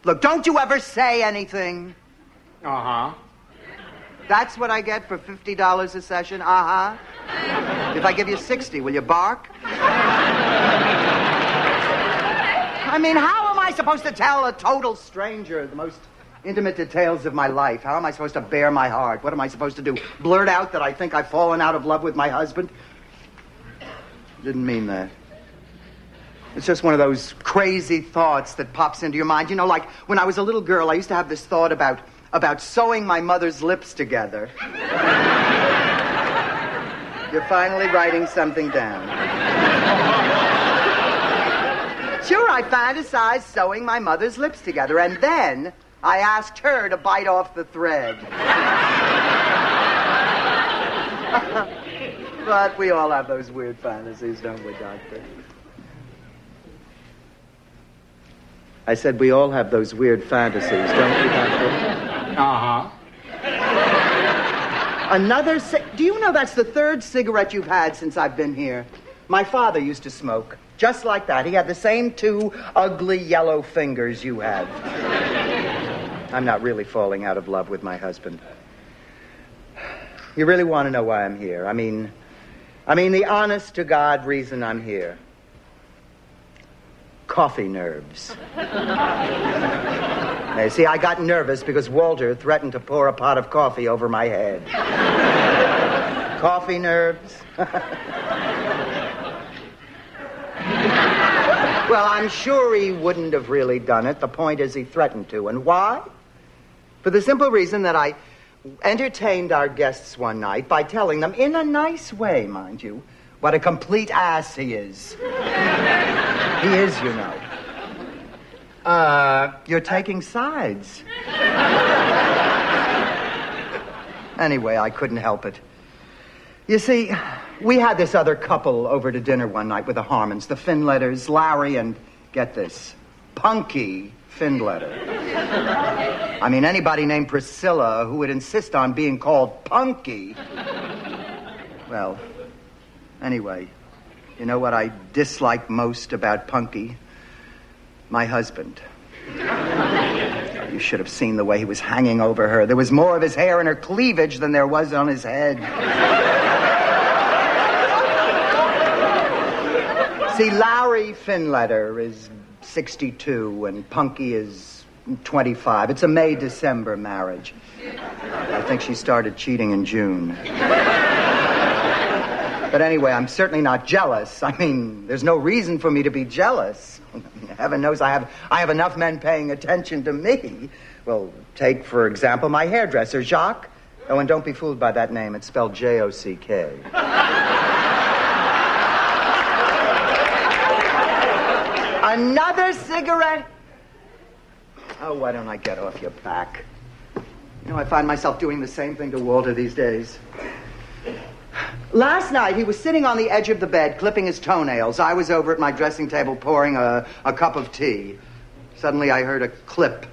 Look, don't you ever say anything. Uh-huh. That's what I get for $50 a session? Uh-huh. If I give you 60, will you bark? I mean, how am I supposed to tell a total stranger the most intimate details of my life? How am I supposed to bare my heart? What am I supposed to do? Blurt out that I think I've fallen out of love with my husband? Didn't mean that. It's just one of those crazy thoughts that pops into your mind. You know, like when I was a little girl, I used to have this thought about sewing my mother's lips together. You're finally writing something down. Sure, I fantasized sewing my mother's lips together, and then I asked her to bite off the thread. But we all have those weird fantasies, don't we, Doctor? I said we all have those weird fantasies, don't we, Doctor? Uh-huh. Do you know that's the third cigarette you've had since I've been here? My father used to smoke. Just like that. He had the same 2 ugly yellow fingers you have. I'm not really falling out of love with my husband. You really want to know why I'm here? I mean, the honest-to-God reason I'm here. Coffee nerves. Now, see, I got nervous because Walter threatened to pour a pot of coffee over my head. Coffee nerves. Well, I'm sure he wouldn't have really done it. The point is he threatened to. And why? For the simple reason that I entertained our guests one night by telling them, in a nice way, mind you, what a complete ass he is. He is, you know. You're taking sides. Anyway, I couldn't help it. You see, we had this other couple over to dinner one night with the Harmons, the Finletters, Larry and, get this, Punky Finletter. I mean, anybody named Priscilla who would insist on being called Punky. Well, anyway, you know what I dislike most about Punky? My husband. You should have seen the way he was hanging over her. There was more of his hair in her cleavage than there was on his head. See, Larry Finletter is 62 and Punky is 25. It's a May-December marriage. I think she started cheating in June. But anyway, I'm certainly not jealous. I mean, there's no reason for me to be jealous. Heaven knows I have enough men paying attention to me. Well, take, for example, my hairdresser, Jacques. Oh, and don't be fooled by that name. It's spelled J-O-C-K. Another cigarette? Oh, why don't I get off your back? You know, I find myself doing the same thing to Walter these days. Last night, he was sitting on the edge of the bed, clipping his toenails. I was over at my dressing table pouring a cup of tea. Suddenly, I heard a clip.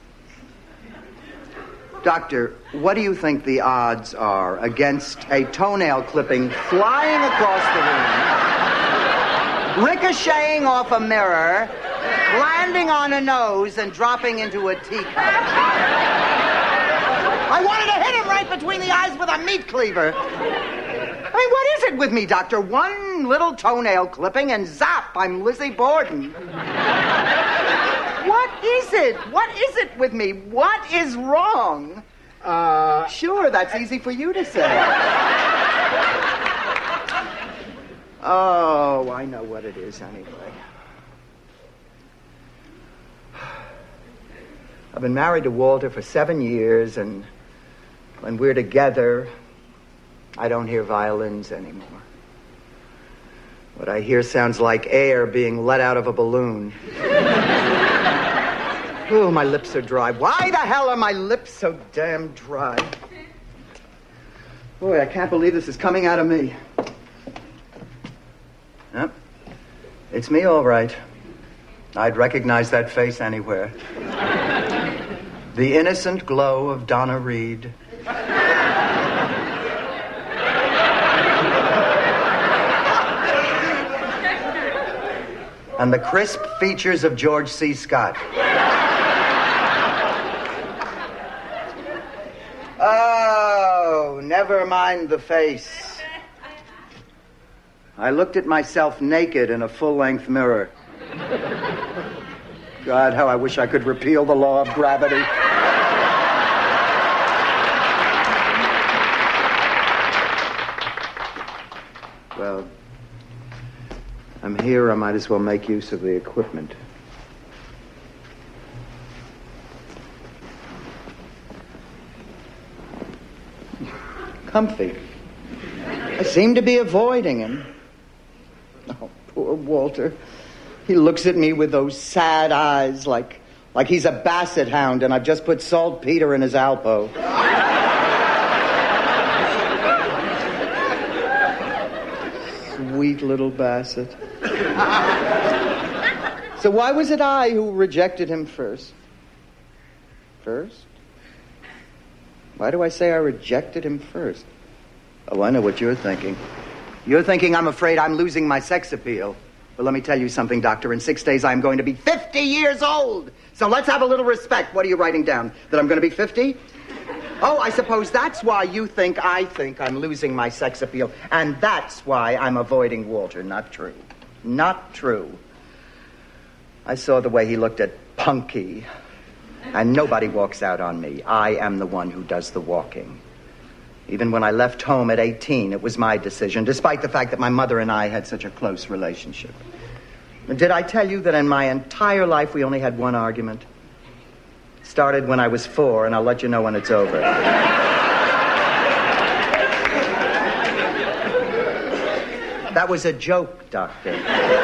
Doctor, what do you think the odds are against a toenail clipping flying across the room, ricocheting off a mirror, landing on a nose, and dropping into a teacup? I wanted to hit him right between the eyes with a meat cleaver. I mean, what is it with me, Doctor? One little toenail clipping and zap, I'm Lizzie Borden. What is it? What is it with me? What is wrong? Sure, that's easy for you to say. Oh, I know what it is anyway. I've been married to Walter for 7 years, and when we're together, I don't hear violins anymore. What I hear sounds like air being let out of a balloon. Oh, my lips are dry. Why the hell are my lips so damn dry? Boy, I can't believe this is coming out of me. Yep. It's me, all right. I'd recognize that face anywhere. The innocent glow of Donna Reed. And the crisp features of George C. Scott. Oh, never mind the face. I looked at myself naked in a full-length mirror. God, how I wish I could repeal the law of gravity. Well, I'm here. I might as well make use of the equipment. Comfy. I seem to be avoiding him. Oh, poor Walter. He looks at me with those sad eyes like he's a basset hound and I've just put saltpeter in his Alpo. Sweet little Bassett. So why was it I who rejected him first? First? Why do I say I rejected him first? Oh, I know what you're thinking. You're thinking I'm afraid I'm losing my sex appeal. Well, let me tell you something, Doctor. In 6 days, I'm going to be 50 years old. So let's have a little respect. What are you writing down? That I'm going to be 50? Oh, I suppose that's why you think I think I'm losing my sex appeal. And that's why I'm avoiding Walter. Not true. Not true. I saw the way he looked at Punky. And nobody walks out on me. I am the one who does the walking. Even when I left home at 18, it was my decision, despite the fact that my mother and I had such a close relationship. Did I tell you that in my entire life we only had one argument? It started when I was 4, and I'll let you know when it's over. That was a joke, Doctor.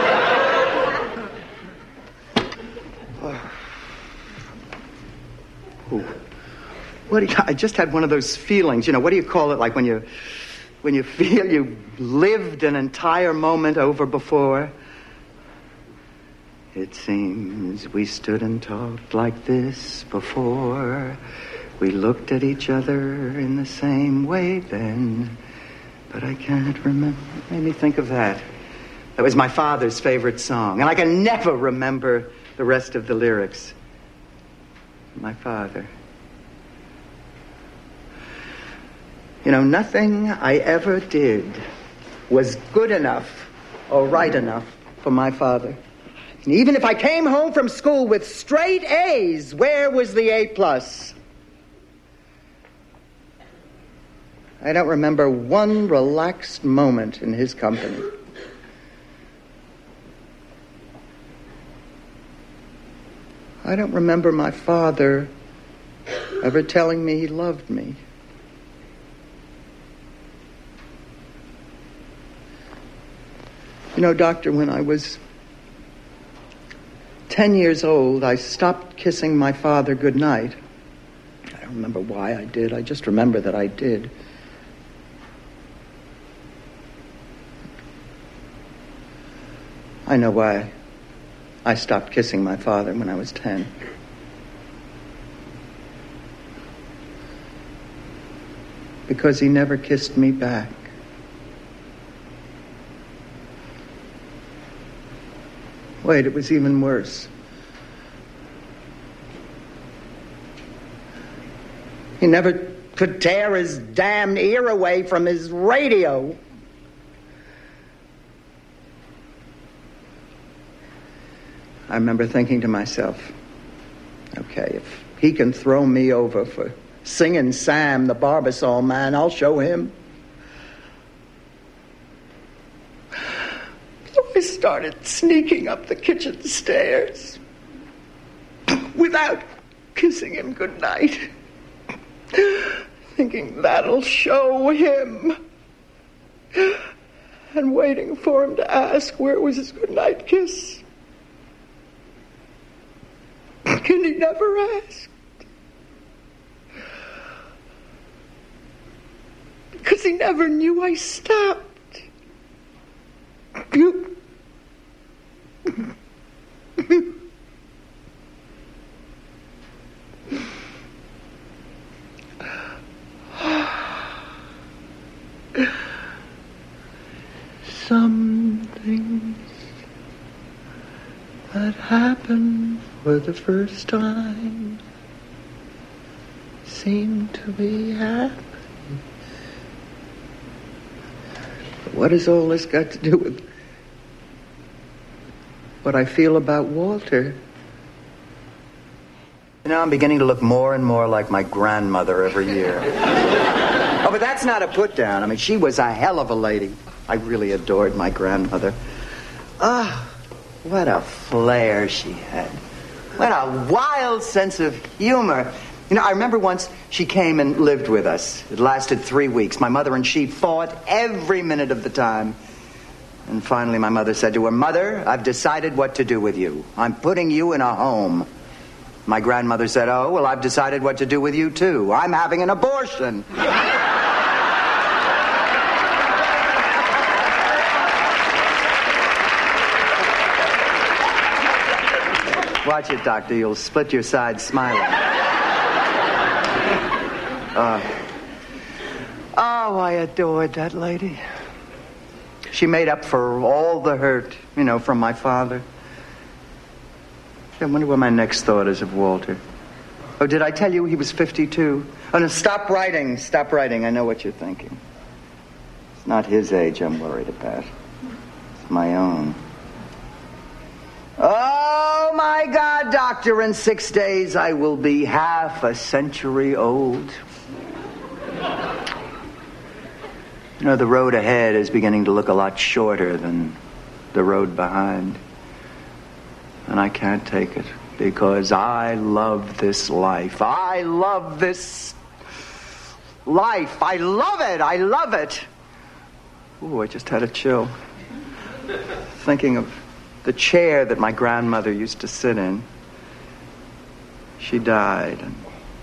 I just had one of those feelings, what do you call it, like when you feel you lived an entire moment over before? It seems we stood and talked like this before. We looked at each other in the same way then, but I can't remember. It made me think of that. That was my father's favorite song, and I can never remember the rest of the lyrics. My father. Nothing I ever did was good enough or right enough for my father. And even if I came home from school with straight A's, where was the A+? I don't remember one relaxed moment in his company. I don't remember my father ever telling me he loved me. Doctor, when I was 10 years old, I stopped kissing my father goodnight. I don't remember why I did. I just remember that I did. I know why I stopped kissing my father when I was 10. Because he never kissed me back. Wait, it was even worse. He never could tear his damned ear away from his radio. I remember thinking to myself, okay, if he can throw me over for singing Sam, the Barbasol man, I'll show him. I started sneaking up the kitchen stairs without kissing him goodnight, thinking that'll show him, and waiting for him to ask where was his goodnight kiss. And he never asked. Because he never knew I stopped. Some things that happen for the first time seem to be happening What has all this got to do with what I feel about Walter? You know, I'm beginning to look more and more like my grandmother every year. Oh, but that's not a put down. I mean, she was a hell of a lady. I really adored my grandmother. Ah, what a flair she had. What a wild sense of humor. You know, I remember once she came and lived with us. It lasted 3 weeks. My mother and she fought every minute of the time. And finally, my mother said to her, "Mother, I've decided what to do with you. I'm putting you in a home." My grandmother said, "Oh, well, I've decided what to do with you, too. I'm having an abortion." Watch it, Doctor. You'll split your sides smiling. I adored that lady. She made up for all the hurt, you know, from my father. I wonder what my next thought is of Walter. Oh, did I tell you he was 52? Oh, no, stop writing. Stop writing. I know what you're thinking. It's not his age I'm worried about. It's my own. Oh, my God, Doctor, in 6 days I will be half a century old. You know, the road ahead is beginning to look a lot shorter than the road behind. And I can't take it because I love this life. I love this life. I love it. I love it. Ooh, I just had a chill. Thinking of the chair that my grandmother used to sit in. She died. And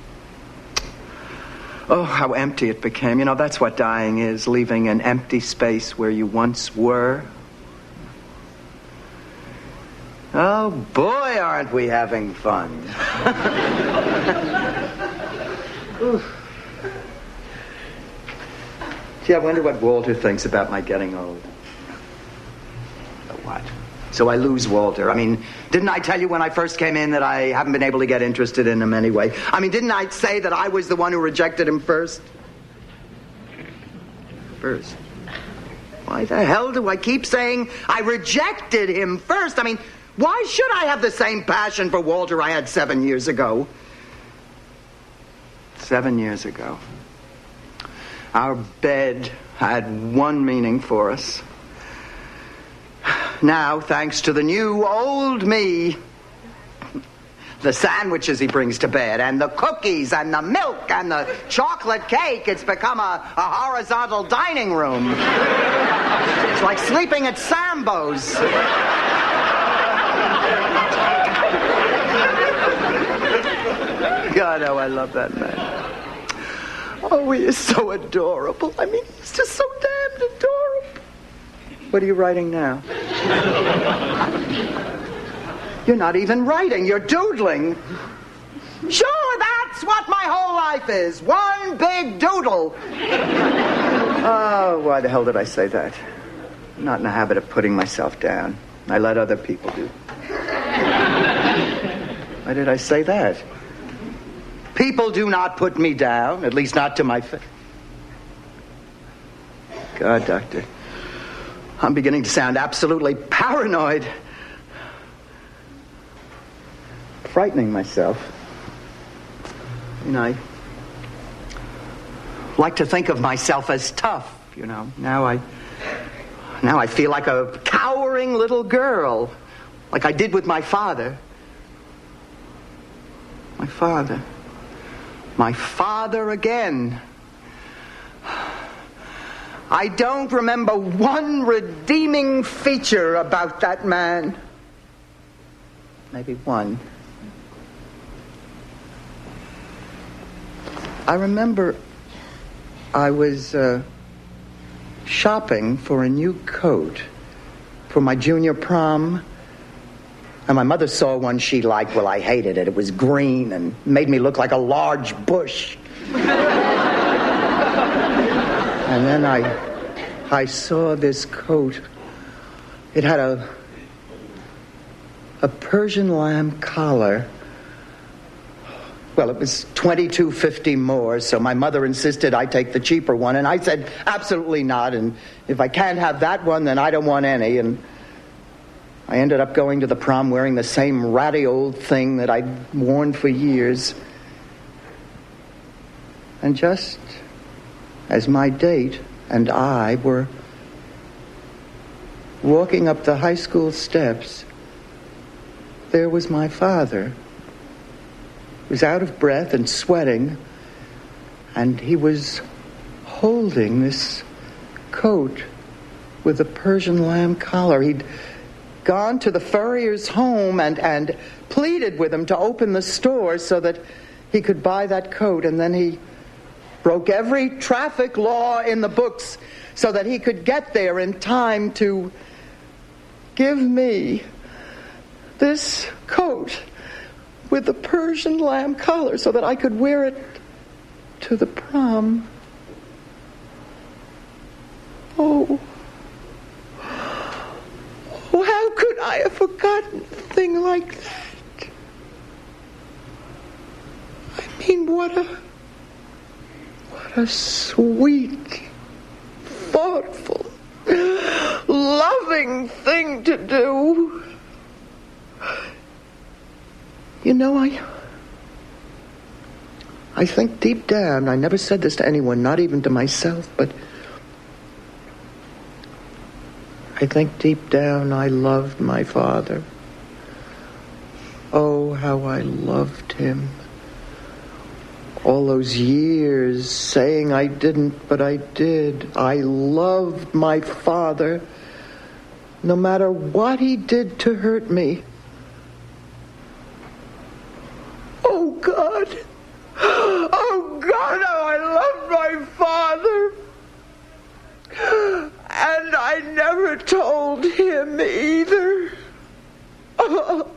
oh, how empty it became. You know, that's what dying is, leaving an empty space where you once were. Oh, boy, aren't we having fun. Gee, I wonder what Walter thinks about my getting old. What? So I lose Walter. I mean, didn't I tell you when I first came in that I haven't been able to get interested in him anyway? I mean, didn't I say that I was the one who rejected him first? First? Why the hell do I keep saying I rejected him first? I mean, why should I have the same passion for Walter I had 7 years ago? 7 years ago. Our bed had one meaning for us. Now, thanks to the new old me, the sandwiches he brings to bed, and the cookies, and the milk, and the chocolate cake, it's become a horizontal dining room. It's like sleeping at Sambo's. God, oh, I love that man. Oh, he is so adorable. I mean, he's just so damned adorable. What are you writing now? You're not even writing. You're doodling. Sure, that's what my whole life is. One big doodle. Oh, why the hell did I say that? I'm not in the habit of putting myself down. I let other people do. Why did I say that? People do not put me down, at least not to my face. God, Doctor, I'm beginning to sound absolutely paranoid. Frightening myself. You know, I like to think of myself as tough, you know. Now I feel like a cowering little girl, like I did with my father. My father. My father again. I don't remember one redeeming feature about that man. Maybe one. I remember I was shopping for a new coat for my junior prom. And my mother saw one she liked. Well, I hated it. It was green and made me look like a large bush. And then I saw this coat. It had a Persian lamb collar. Well, it was $22.50 more, so my mother insisted I take the cheaper one, and I said absolutely not, and if I can't have that one, then I don't want any, and I ended up going to the prom wearing the same ratty old thing that I'd worn for years. And just as my date and I were walking up the high school steps, there was my father. He was out of breath and sweating, and he was holding this coat with a Persian lamb collar. He'd gone to the furrier's home and pleaded with him to open the store so that he could buy that coat, and then he broke every traffic law in the books so that he could get there in time to give me this coat with the Persian lamb collar so that I could wear it to the prom. Oh, how could I have forgotten a thing like that? I mean, what a sweet, thoughtful, loving thing to do. You know, I think deep down, I never said this to anyone, not even to myself, but I think deep down I loved my father. Oh, how I loved him. All those years saying I didn't, but I did. I loved my father, no matter what he did to hurt me. Oh, God. Oh, God, how I loved my father. And I never told him either. Oh.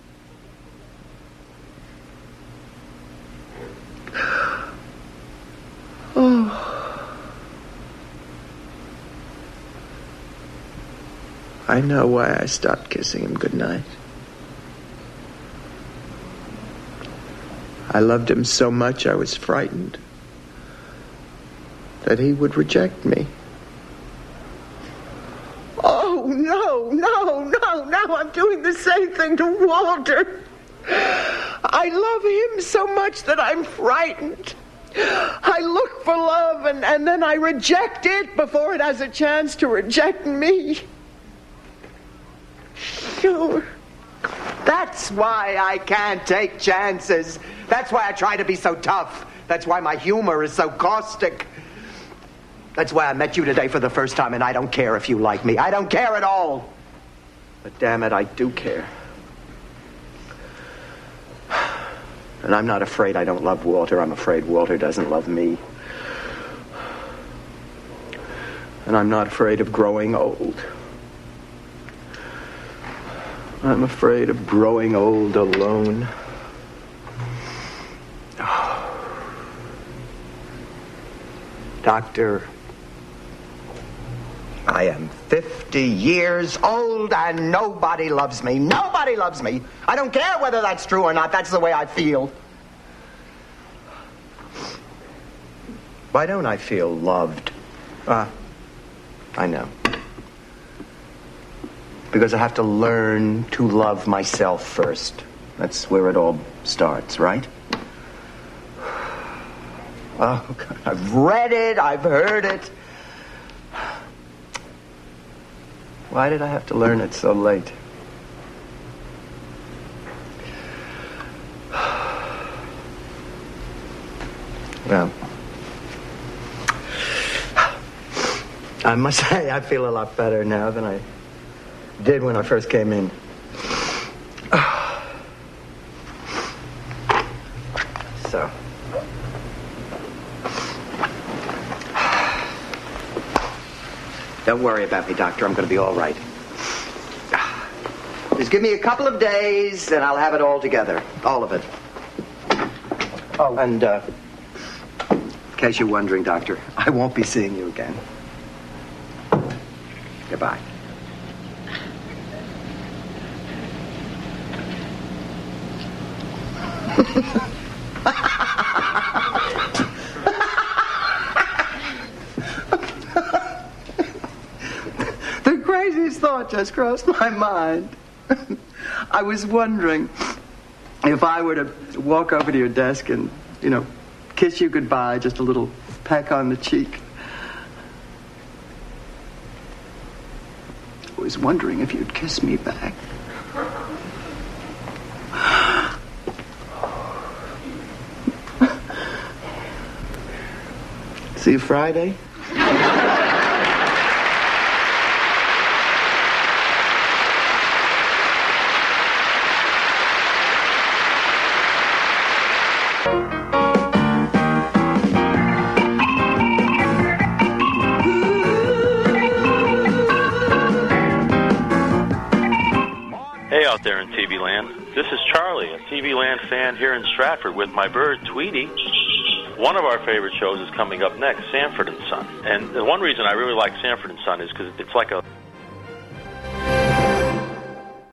I know why I stopped kissing him goodnight. I loved him so much I was frightened that he would reject me. Oh, no, now I'm doing the same thing to Walter. I love him so much that I'm frightened. I look for love and then I reject it before it has a chance to reject me. Sure. That's why I can't take chances. That's why I try to be so tough. That's why my humor is so caustic. That's why I met you today for the first time, and I don't care if you like me. I don't care at all. But damn it, I do care. And I'm not afraid I don't love Walter. I'm afraid Walter doesn't love me. And I'm not afraid of growing old. I'm afraid of growing old alone. Doctor, I am 50 years old and nobody loves me. Nobody loves me. I don't care whether that's true or not. That's the way I feel. Why don't I feel loved? I know. Because I have to learn to love myself first. That's where it all starts, right? Oh, God, I've read it, I've heard it. Why did I have to learn it so late? Well, I must say I feel a lot better now than I did when I first came in. So. Don't worry about me, Doctor. I'm going to be all right. Just give me a couple of days and I'll have it all together. All of it. Oh, and in case you're wondering, Doctor, I won't be seeing you again. Goodbye. The craziest thought just crossed my mind. I was wondering if I were to walk over to your desk and, kiss you goodbye, just a little peck on the cheek. I was wondering if you'd kiss me back. See you Friday? Hey out there in TV land, this is Charlie, a TV land fan here in Stratford with my bird Tweety. One of our favorite shows is coming up next, Sanford and Son. And the one reason I really like Sanford and Son is because it's like a